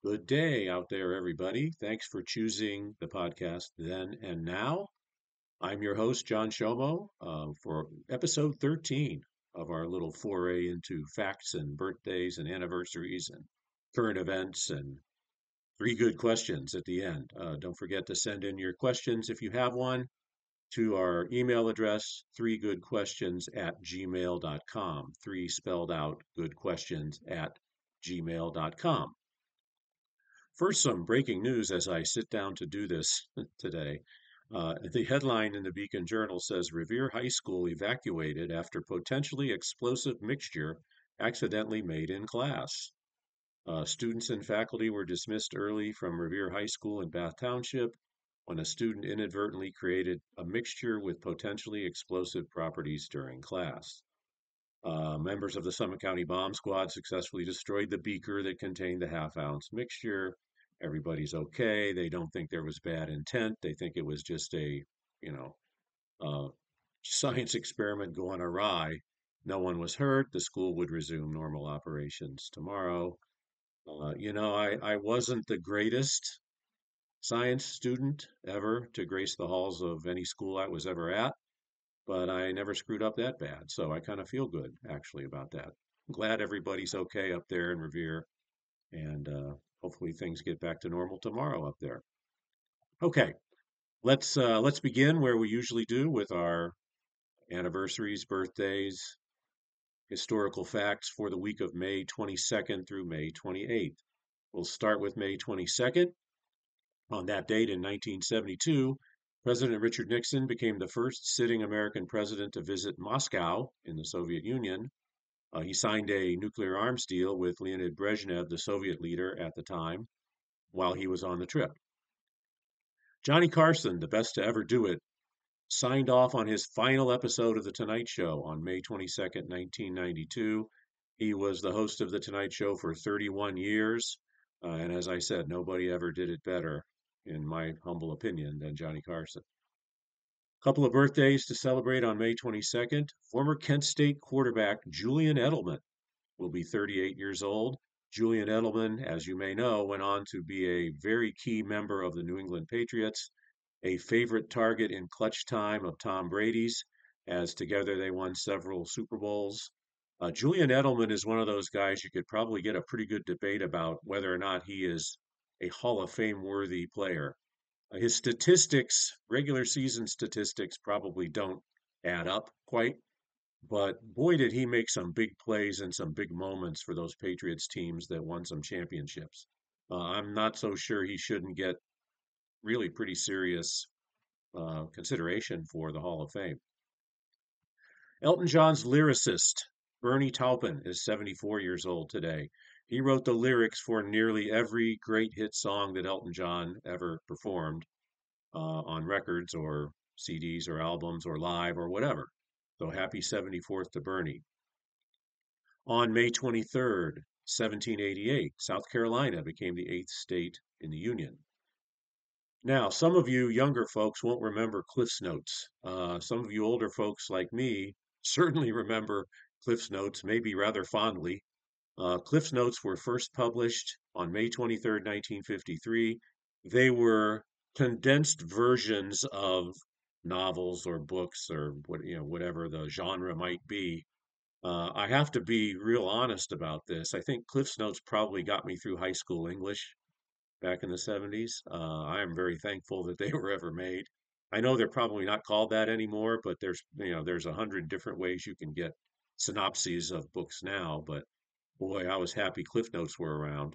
Good day out there, everybody. Thanks for choosing the podcast Then and Now. I'm your host, John Shomo, for episode 13 of our little foray into facts and birthdays and anniversaries and current events and three good questions at the end. Don't forget to send in your questions if you have one to our email address, threegoodquestions@gmail.com. Three spelled out good questions at gmail.com. First, some breaking news as I sit down to do this today. The headline in the Beacon Journal says Revere High School evacuated after potentially explosive mixture accidentally made in class. Students and faculty were dismissed early from Revere High School in Bath Township when a student inadvertently created a mixture with potentially explosive properties during class. Members of the Summit County Bomb Squad successfully destroyed the beaker that contained the half-ounce mixture. Everybody's okay. They don't think there was bad intent. They think it was just a, you know, uh, science experiment going awry. No one was hurt. The school would resume normal operations tomorrow. I wasn't the greatest science student ever to grace the halls of any school I was ever at, but I never screwed up that bad. So I kind of feel good actually about that. I'm glad everybody's okay up there in Revere, and hopefully things get back to normal tomorrow up there. Okay, let's begin where we usually do with our anniversaries, birthdays, historical facts for the week of May 22nd through May 28th. We'll start with May 22nd. On that date in 1972, President Richard Nixon became the first sitting American president to visit Moscow in the Soviet Union. He signed a nuclear arms deal with Leonid Brezhnev, the Soviet leader at the time, while he was on the trip. Johnny Carson, the best to ever do it, signed off on his final episode of The Tonight Show on May 22nd, 1992. He was the host of The Tonight Show for 31 years. And as I said, nobody ever did it better, in my humble opinion, than Johnny Carson. Couple of birthdays to celebrate on May 22nd. Former Kent State quarterback Julian Edelman will be 38 years old. Julian Edelman, as you may know, went on to be a very key member of the New England Patriots, a favorite target in clutch time of Tom Brady's, as together they won several Super Bowls. Julian Edelman is one of those guys you could probably get a pretty good debate about whether or not he is a Hall of Fame worthy player. His statistics, regular season statistics, probably don't add up quite, but boy, did he make some big plays and some big moments for those Patriots teams that won some championships. I'm not so sure he shouldn't get really pretty serious consideration for the Hall of Fame. Elton John's lyricist, Bernie Taupin, is 74 years old today. He wrote the lyrics for nearly every great hit song that Elton John ever performed on records or CDs or albums or live or whatever. So happy 74th to Bernie. On May 23rd, 1788, South Carolina became the eighth state in the Union. Now, some of you younger folks won't remember Cliff's Notes. Some of you older folks like me certainly remember Cliff's Notes, maybe rather fondly. Cliff's Notes were first published on May 23rd, 1953. They were condensed versions of novels or books or whatever the genre might be. I have to be real honest about this. I think Cliff's Notes probably got me through high school English back in the 70s. I am very thankful that they were ever made. I know they're probably not called that anymore, but there's 100 different ways you can get synopses of books now. But boy, I was happy Cliff Notes were around.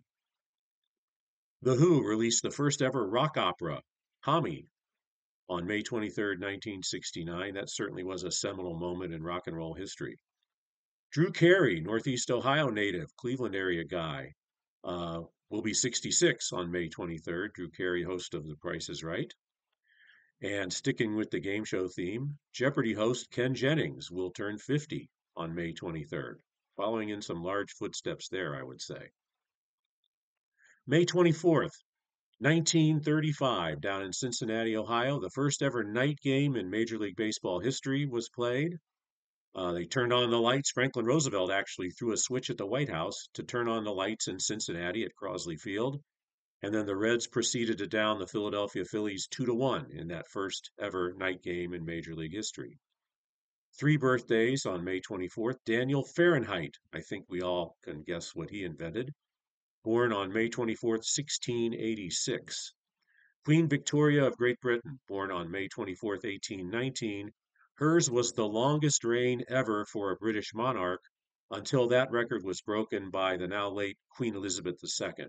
The Who released the first ever rock opera, Tommy, on May 23rd, 1969. That certainly was a seminal moment in rock and roll history. Drew Carey, Northeast Ohio native, Cleveland area guy, will be 66 on May 23rd. Drew Carey, host of The Price is Right. And sticking with the game show theme, Jeopardy host Ken Jennings will turn 50 on May 23rd, following in some large footsteps there, I would say. May 24th, 1935, down in Cincinnati, Ohio, the first ever night game in Major League Baseball history was played. They turned on the lights. Franklin Roosevelt actually threw a switch at the White House to turn on the lights in Cincinnati at Crosley Field. And then the Reds proceeded to down the Philadelphia Phillies 2-1 in that first ever night game in Major League history. Three birthdays on May 24th. Daniel Fahrenheit. I think we all can guess what he invented. Born on May 24th, 1686. Queen Victoria of Great Britain, born on May 24th, 1819. Hers was the longest reign ever for a British monarch until that record was broken by the now late Queen Elizabeth II.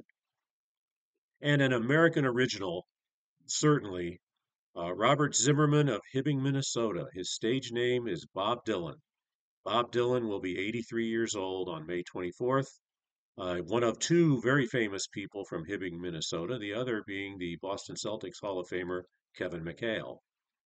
And an American original, certainly, Robert Zimmerman of Hibbing, Minnesota. His stage name is Bob Dylan. Bob Dylan will be 83 years old on May 24th. One of two very famous people from Hibbing, Minnesota, the other being the Boston Celtics Hall of Famer Kevin McHale.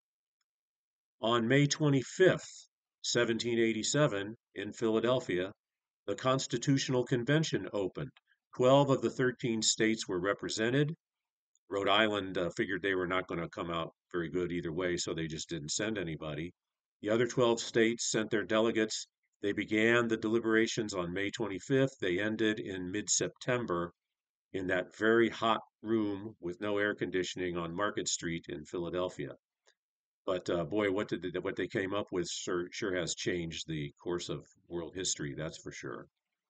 On May 25th, 1787, in Philadelphia, the Constitutional Convention opened. 12 of the 13 states were represented. Rhode Island figured they were not going to come out very good either way, so they just didn't send anybody. The other 12 states sent their delegates. They began the deliberations on May 25th. They ended in mid-September in that very hot room with no air conditioning on Market Street in Philadelphia. But boy, what they came up with sure has changed the course of world history, that's for sure.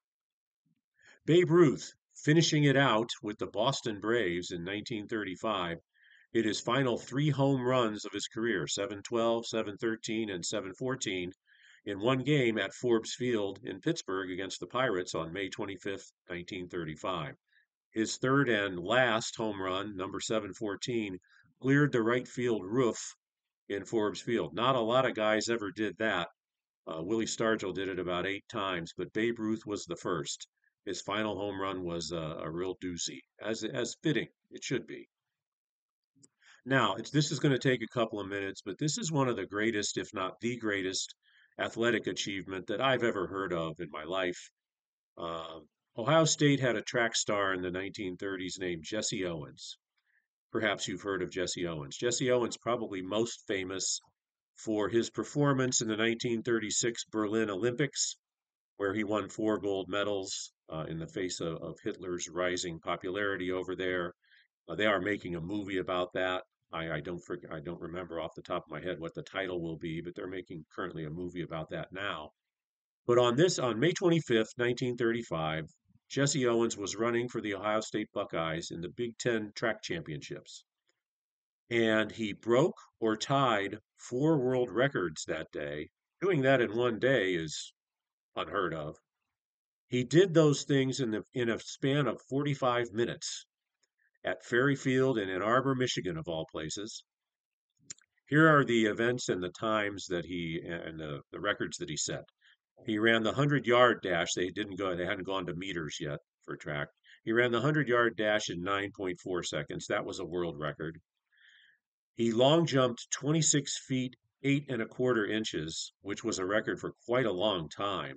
Babe Ruth finishing it out with the Boston Braves in 1935. Hit his final three home runs of his career, 712, 713, and 714, in one game at Forbes Field in Pittsburgh against the Pirates on May 25th, 1935. His third and last home run, number 714, cleared the right field roof in Forbes Field. Not a lot of guys ever did that. Willie Stargell did it about 8 times, but Babe Ruth was the first. His final home run was a real doozy, as fitting it should be. Now, this is going to take a couple of minutes, but this is one of the greatest, if not the greatest, athletic achievement that I've ever heard of in my life. Ohio State had a track star in the 1930s named Jesse Owens. Perhaps you've heard of Jesse Owens. Jesse Owens probably most famous for his performance in the 1936 Berlin Olympics, where he won 4 gold medals in the face of Hitler's rising popularity over there. They are making a movie about that. I don't remember off the top of my head what the title will be, but they're making currently a movie about that now. But on May 25th, 1935, Jesse Owens was running for the Ohio State Buckeyes in the Big Ten track championships. And he broke or tied 4 world records that day. Doing that in one day is unheard of. He did those things in a span of 45 minutes at Ferry Field in Ann Arbor, Michigan, of all places. Here are the events and the times that the records that he set. He ran the 100-yard dash. They hadn't gone to meters yet for track. He ran the 100-yard dash in 9.4 seconds. That was a world record. He long jumped 26 feet 8.25 inches, which was a record for quite a long time.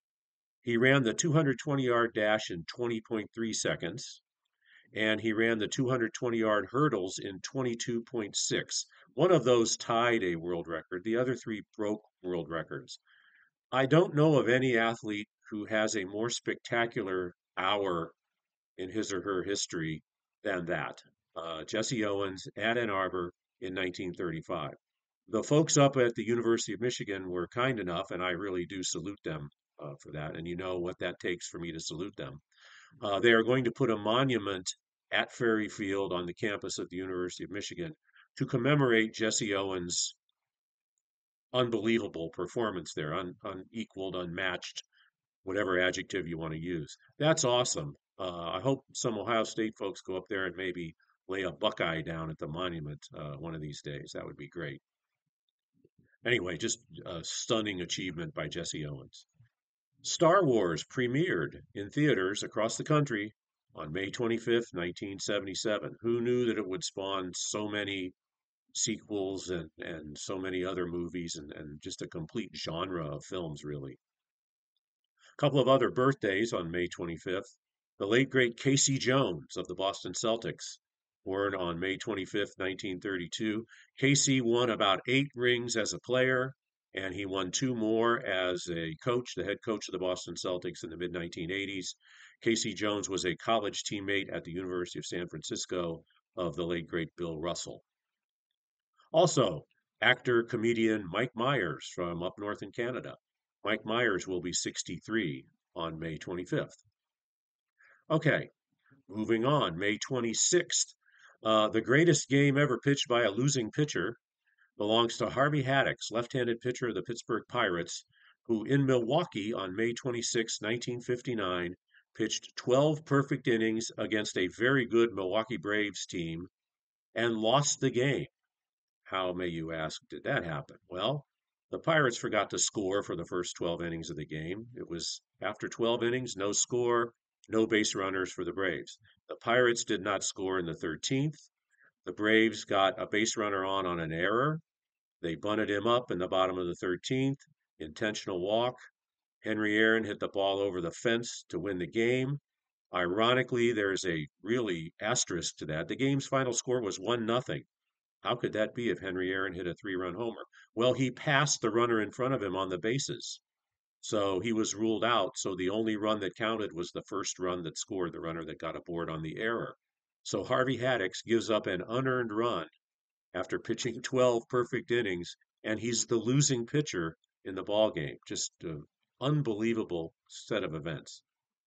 He ran the 220-yard dash in 20.3 seconds, and he ran the 220-yard hurdles in 22.6. One of those tied a world record. The other 3 broke world records. I don't know of any athlete who has a more spectacular hour in his or her history than that. Jesse Owens at Ann Arbor in 1935. The folks up at the University of Michigan were kind enough, and I really do salute them for that. And you know what that takes for me to salute them. They are going to put a monument at Ferry Field on the campus of the University of Michigan to commemorate Jesse Owens' unbelievable performance there, unequaled, unmatched, whatever adjective you want to use. That's awesome. I hope some Ohio State folks go up there and maybe lay a Buckeye down at the monument one of these days. That would be great. Anyway, just a stunning achievement by Jesse Owens. Star Wars premiered in theaters across the country on May 25th, 1977. Who knew that it would spawn so many sequels and so many other movies and just a complete genre of films, really? A couple of other birthdays on May 25th. The late, great Casey Jones of the Boston Celtics, born on May 25th, 1932. Casey won about 8 rings as a player and he won two more as a coach, the head coach of the Boston Celtics in the mid 1980s. Casey Jones was a college teammate at the University of San Francisco of the late great Bill Russell. Also, actor comedian Mike Myers from up north in Canada. Mike Myers will be 63 on May 25th. Okay, moving on, May 26th. The greatest game ever pitched by a losing pitcher belongs to Harvey Haddix, left-handed pitcher of the Pittsburgh Pirates, who in Milwaukee on May 26, 1959, pitched 12 perfect innings against a very good Milwaukee Braves team and lost the game. How, may you ask, did that happen? Well, the Pirates forgot to score for the first 12 innings of the game. It was after 12 innings, no score, no base runners for the Braves. The Pirates did not score in the 13th. The Braves got a base runner on an error. They bunted him up in the bottom of the 13th. Intentional walk. Henry Aaron hit the ball over the fence to win the game. Ironically, there's a really asterisk to that. The game's final score was 1-0. How could that be if Henry Aaron hit a 3-run homer? Well, he passed the runner in front of him on the bases. So he was ruled out. So the only run that counted was the first run that scored, the runner that got aboard on the error. So Harvey Haddix gives up an unearned run after pitching 12 perfect innings, and he's the losing pitcher in the ball game. Just an unbelievable set of events.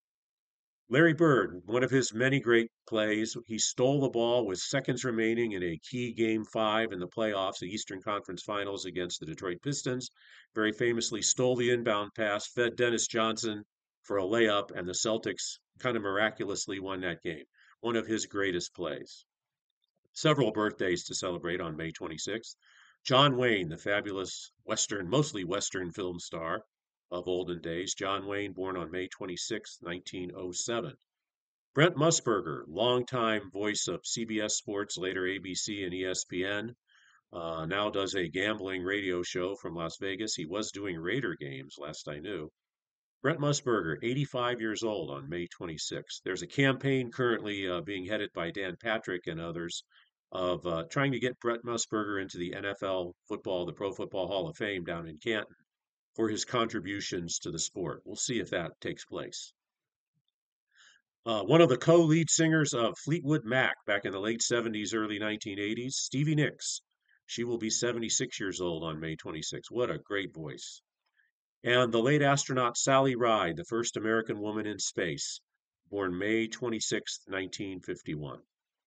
Larry Bird, one of his many great plays, he stole the ball with seconds remaining in a key Game 5 in the playoffs, the Eastern Conference Finals against the Detroit Pistons. Very famously stole the inbound pass, fed Dennis Johnson for a layup, and the Celtics kind of miraculously won that game. One of his greatest plays. Several birthdays to celebrate on May 26th. John Wayne, the fabulous mostly Western film star of olden days. John Wayne, born on May 26, 1907. Brent Musburger, longtime voice of CBS Sports, later ABC and ESPN, now does a gambling radio show from Las Vegas. He was doing Raider games, last I knew. Brent Musburger, 85 years old on May 26th. There's a campaign currently being headed by Dan Patrick and others of trying to get Brent Musburger into the NFL football, the Pro Football Hall of Fame down in Canton for his contributions to the sport. We'll see if that takes place. One of the co-lead singers of Fleetwood Mac back in the late 70s, early 1980s, Stevie Nicks. She will be 76 years old on May 26th. What a great voice. And the late astronaut Sally Ride, the first American woman in space, born May 26, 1951.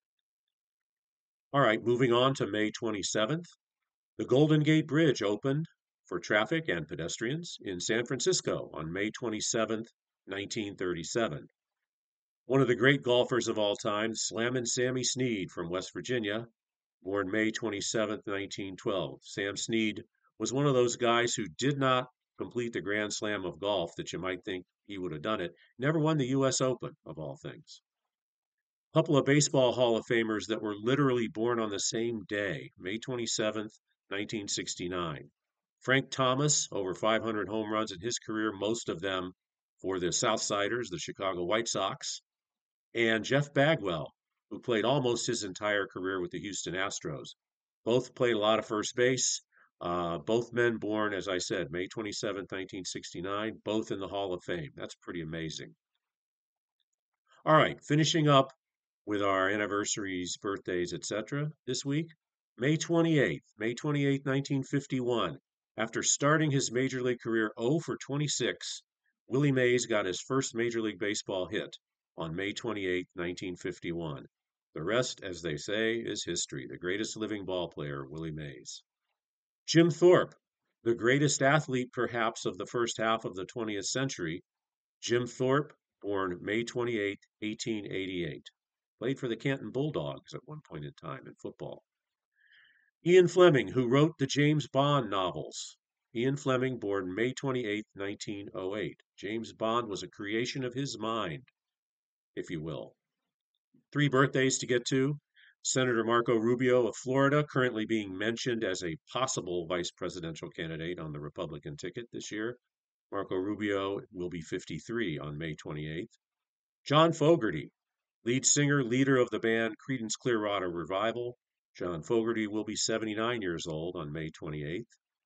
All right, moving on to May 27th. The Golden Gate Bridge opened for traffic and pedestrians in San Francisco on May 27, 1937. One of the great golfers of all time, Slammin' Sammy Snead from West Virginia, born May 27, 1912. Sam Snead was one of those guys who did not complete the Grand Slam of golf that you might think he would have done it. Never won the U.S. Open, of all things. A couple of baseball Hall of Famers that were literally born on the same day, May 27th, 1969. Frank Thomas, over 500 home runs in his career, most of them for the Southsiders, the Chicago White Sox. And Jeff Bagwell, who played almost his entire career with the Houston Astros. Both played a lot of first base. Both men born, as I said, May 27, 1969, both in the Hall of Fame. That's pretty amazing. All right, finishing up with our anniversaries, birthdays, etc. this week. May 28th, 1951. After starting his Major League career 0 for 26, Willie Mays got his first Major League Baseball hit on May 28, 1951. The rest, as they say, is history. The greatest living ball player, Willie Mays. Jim Thorpe, the greatest athlete perhaps of the first half of the 20th century. Jim Thorpe, born May 28, 1888. Played for the Canton Bulldogs at one point in time in football. Ian Fleming, who wrote the James Bond novels. Ian Fleming, born May 28, 1908. James Bond was a creation of his mind, if you will. 3 birthdays to get to. Senator Marco Rubio of Florida, currently being mentioned as a possible vice presidential candidate on the Republican ticket this year. Marco Rubio will be 53 on May 28th. John Fogerty, lead singer, leader of the band Creedence Clearwater Revival. John Fogerty will be 79 years old on May 28th.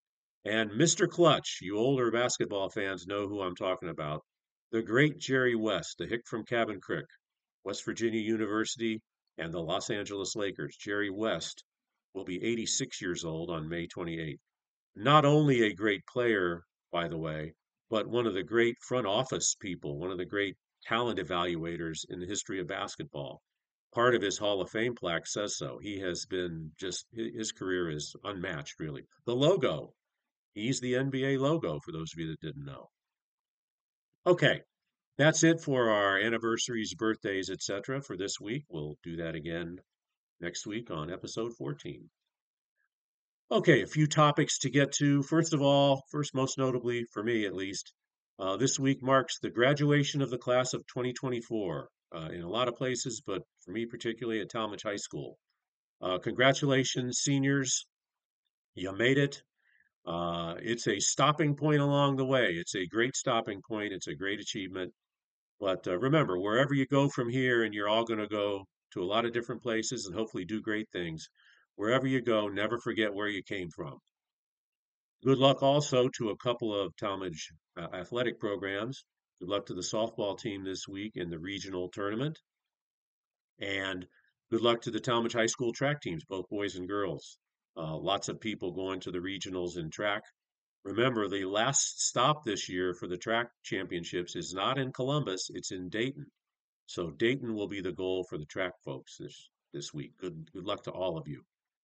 And Mr. Clutch, you older basketball fans know who I'm talking about. The great Jerry West, the hick from Cabin Creek, West Virginia University, and the Los Angeles Lakers. Jerry West will be 86 years old on May 28th. Not only a great player, by the way, but one of the great front office people, one of the great talent evaluators in the history of basketball. Part of his Hall of Fame plaque says so. He has been just, his career is unmatched, really. The logo, he's the NBA logo, for those of you that didn't know. Okay, that's it for our anniversaries, birthdays, etc. for this week. We'll do that again next week on episode 14. Okay, a few topics to get to. First of all, first most notably, for me at least, this week marks the graduation of the class of 2024 in a lot of places, but for me particularly at Talmadge High School. Congratulations, seniors. You made it. It's a stopping point along the way. It's a great stopping point. It's a great achievement. But remember, wherever you go from here, and you're all going to go to a lot of different places and hopefully do great things, wherever you go, never forget where you came from. Good luck also to a couple of Talmadge athletic programs. Good luck to the softball team this week in the regional tournament. And good luck to the Talmadge High School track teams, both boys and girls. Lots of people going to the regionals in track. Remember, the last stop this year for the track championships is not in Columbus, it's in Dayton. So Dayton will be the goal for the track folks this week. Good luck to all of you.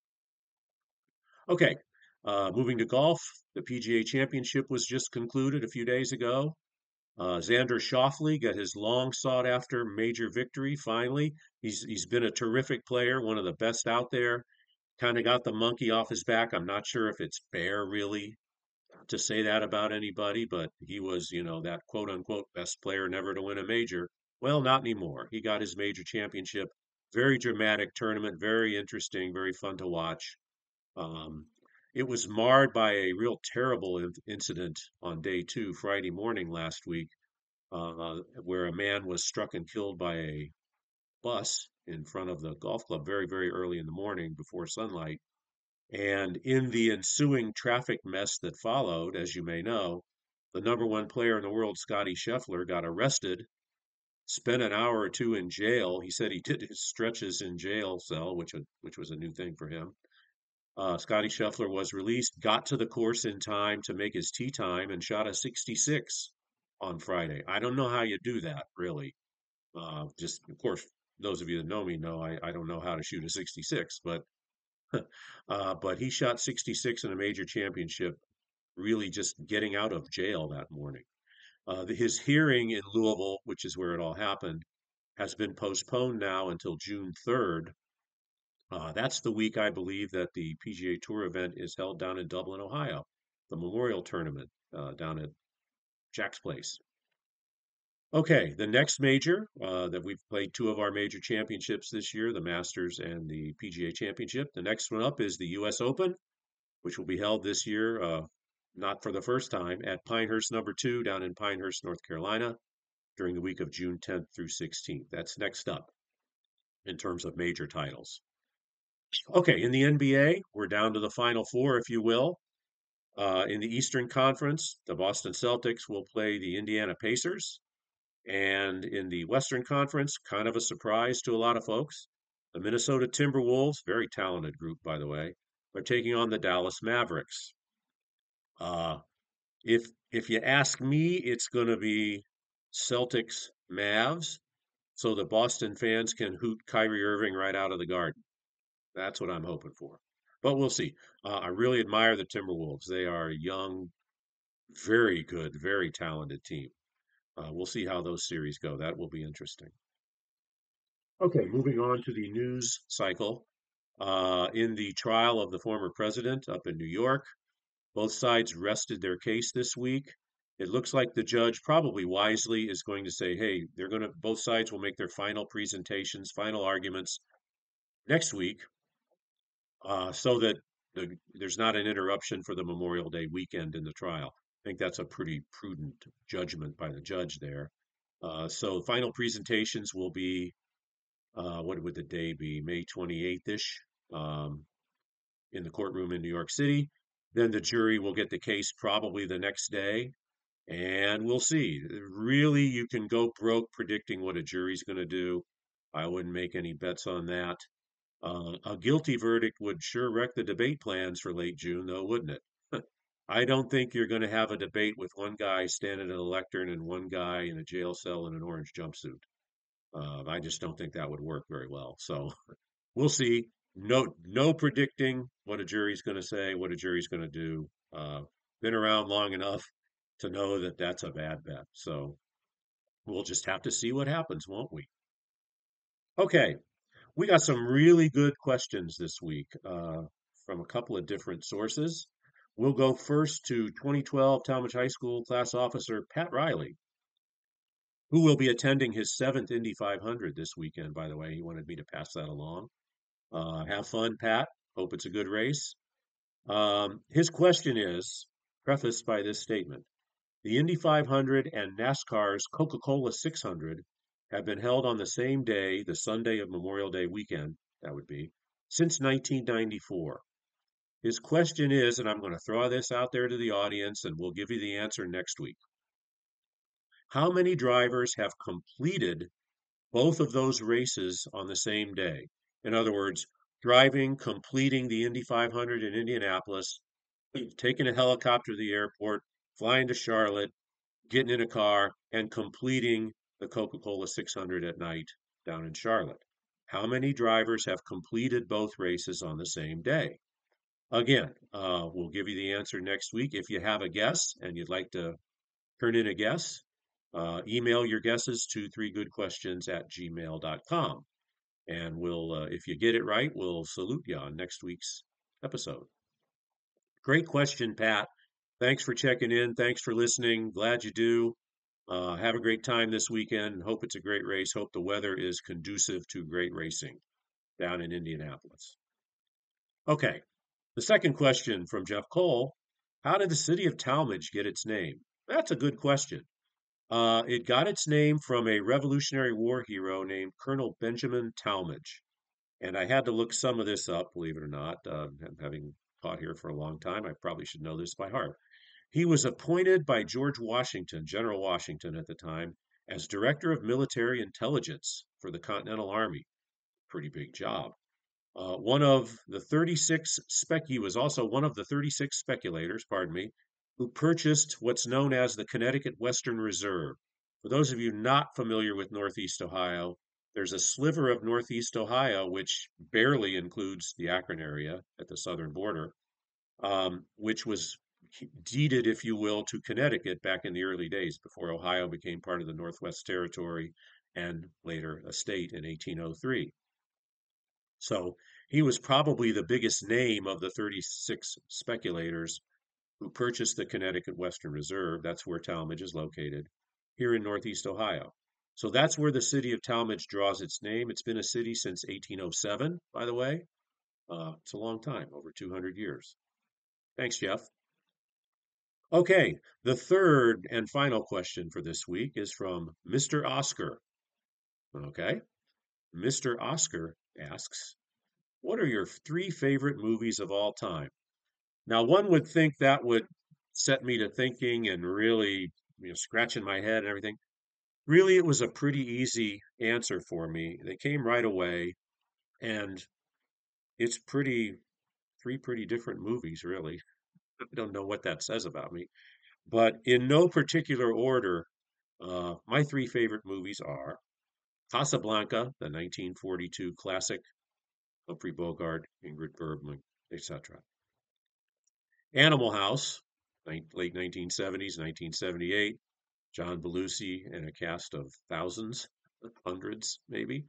Okay, moving to golf. The PGA Championship was just concluded a few days ago. Xander Schauffele got his long sought after major victory finally. He's been a terrific player, one of the best out there. Kind of got the monkey off his back. I'm not sure if it's fair really to say that about anybody, but he was, that quote unquote best player never to win a major. Well, not anymore. He got his major championship. Very dramatic tournament, very interesting, very fun to watch. Um, it was marred by a real terrible incident on day two, Friday morning last week, where a man was struck and killed by a bus in front of the golf club very, very early in the morning before sunlight. And in the ensuing traffic mess that followed, as you may know, the number one player in the world, Scotty Scheffler, got arrested, spent an hour or two in jail. He said he did his stretches in jail cell, which was a new thing for him. Scotty Scheffler was released, got to the course in time to make his tee time, and shot a 66 on Friday. I don't know how you do that, really. Just, of course, those of you that know me know I don't know how to shoot a 66, but he shot 66 in a major championship, really just getting out of jail that morning. His hearing in Louisville, which is where it all happened, has been postponed now until June 3rd. That's the week I believe that the PGA Tour event is held down in Dublin, Ohio, the Memorial Tournament down at Jack's Place. Okay, the next major that we've played two of our major championships this year, the Masters and the PGA Championship. The next one up is the U.S. Open, which will be held this year, not for the first time, at Pinehurst number 2 down in Pinehurst, North Carolina, during the week of June 10th through 16th. That's next up in terms of major titles. Okay, in the NBA, we're down to the Final Four, if you will. In the Eastern Conference, the Boston Celtics will play the Indiana Pacers. And in the Western Conference, kind of a surprise to a lot of folks, the Minnesota Timberwolves, very talented group, by the way, are taking on the Dallas Mavericks. Uh, if you ask me, it's going to be Celtics Mavs, so the Boston fans can hoot Kyrie Irving right out of the garden. That's what I'm hoping for. But we'll see. I really admire the Timberwolves. They are a young, very good, very talented team. We'll see how those series go. That will be interesting. Okay, moving on to the news cycle. In the trial of the former president up in New York, both sides rested their case this week. It looks like the judge, probably wisely, is going to say, hey, both sides will make their final presentations, final arguments next week, so that there's not an interruption for the Memorial Day weekend in the trial. I think that's a pretty prudent judgment by the judge there. So final presentations will be, what would the day be? May 28th-ish, in the courtroom in New York City. Then the jury will get the case probably the next day, and we'll see. Really, you can go broke predicting what a jury's going to do. I wouldn't make any bets on that. A guilty verdict would sure wreck the debate plans for late June, though, wouldn't it? I don't think you're going to have a debate with one guy standing at a lectern and one guy in a jail cell in an orange jumpsuit. I just don't think that would work very well. So we'll see. No predicting what a jury's going to say, what a jury's going to do. Been around long enough to know that that's a bad bet. So we'll just have to see what happens, won't we? Okay, we got some really good questions this week from a couple of different sources. We'll go first to 2012 Talmadge High School class officer Pat Riley, who will be attending his seventh Indy 500 this weekend, by the way. He wanted me to pass that along. Have fun, Pat. Hope it's a good race. His question is prefaced by this statement. The Indy 500 and NASCAR's Coca-Cola 600 have been held on the same day, the Sunday of Memorial Day weekend, that would be, since 1994. His question is, and I'm going to throw this out there to the audience and we'll give you the answer next week. How many drivers have completed both of those races on the same day? In other words, driving, completing the Indy 500 in Indianapolis, taking a helicopter to the airport, flying to Charlotte, getting in a car, and completing the Coca-Cola 600 at night down in Charlotte. How many drivers have completed both races on the same day? Again, we'll give you the answer next week. If you have a guess and you'd like to turn in a guess, email your guesses to 3goodquestions@gmail.com. And we'll, if you get it right, we'll salute you on next week's episode. Great question, Pat. Thanks for checking in. Thanks for listening. Glad you do. Have a great time this weekend. Hope it's a great race. Hope the weather is conducive to great racing down in Indianapolis. Okay, the second question from Jeff Cole. How did the city of Talmadge get its name? That's a good question. It got its name from a Revolutionary War hero named Colonel Benjamin Talmadge. And I had to look some of this up, believe it or not. Having taught here for a long time, I probably should know this by heart. He was appointed by George Washington, General Washington at the time, as Director of Military Intelligence for the Continental Army. Pretty big job. He was also one of the 36 speculators, pardon me, who purchased what's known as the Connecticut Western Reserve. For those of you not familiar with Northeast Ohio, there's a sliver of Northeast Ohio, which barely includes the Akron area at the southern border, which was deeded, if you will, to Connecticut back in the early days before Ohio became part of the Northwest Territory and later a state in 1803. So he was probably the biggest name of the 36 speculators who purchased the Connecticut Western Reserve. That's where Talmadge is located, here in Northeast Ohio. So that's where the city of Talmadge draws its name. It's been a city since 1807, by the way. It's a long time, over 200 years. Thanks, Jeff. Okay, the third and final question for this week is from Mr. Oscar. Okay, Mr. Oscar asks, what are your three favorite movies of all time? Now, one would think that would set me to thinking and really, scratching my head and everything. Really, it was a pretty easy answer for me. They came right away, and it's three pretty different movies, really. I don't know what that says about me. But in no particular order, my three favorite movies are Casablanca, the 1942 classic, Humphrey Bogart, Ingrid Bergman, etc. Animal House, late 1970s, 1978, John Belushi and a cast of thousands, hundreds maybe.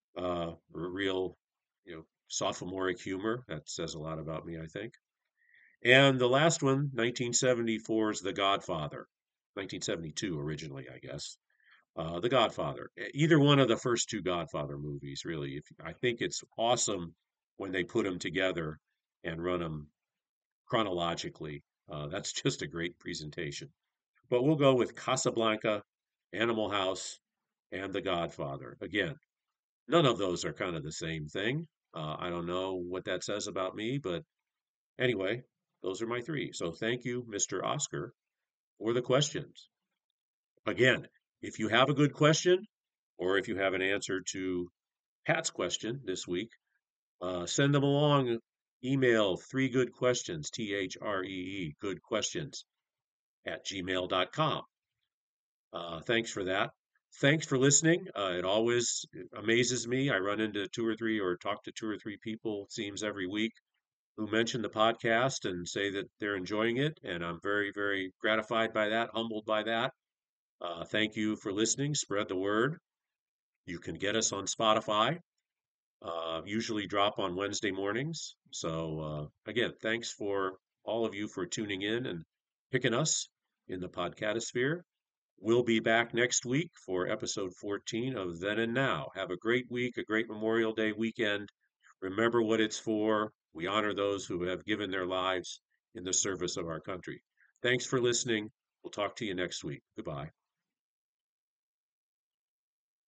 Real, sophomoric humor. That says a lot about me, I think. And the last one, 1974's The Godfather. 1972 originally, I guess. The Godfather. Either one of the first two Godfather movies, really. I think it's awesome when they put them together and run them chronologically. That's just a great presentation. But we'll go with Casablanca, Animal House, and The Godfather. Again, none of those are kind of the same thing. I don't know what that says about me, but anyway, Those are my three. So thank you, Mr. Oscar, for the questions. Again, if you have a good question or if you have an answer to Pat's question this week, send them along. Email three good questions, THREE, good questions at gmail.com. Thanks for that. Thanks for listening. It always amazes me. I run into two or three or talk to two or three people, it seems, every week who mention the podcast and say that they're enjoying it. And I'm very, very gratified by that, humbled by that. Thank you for listening. Spread the word. You can get us on Spotify, usually drop on Wednesday mornings. So, again, thanks for all of you for tuning in and picking us in the podcastosphere. We'll be back next week for episode 14 of Then and Now. Have a great week, a great Memorial Day weekend. Remember what it's for. We honor those who have given their lives in the service of our country. Thanks for listening. We'll talk to you next week. Goodbye.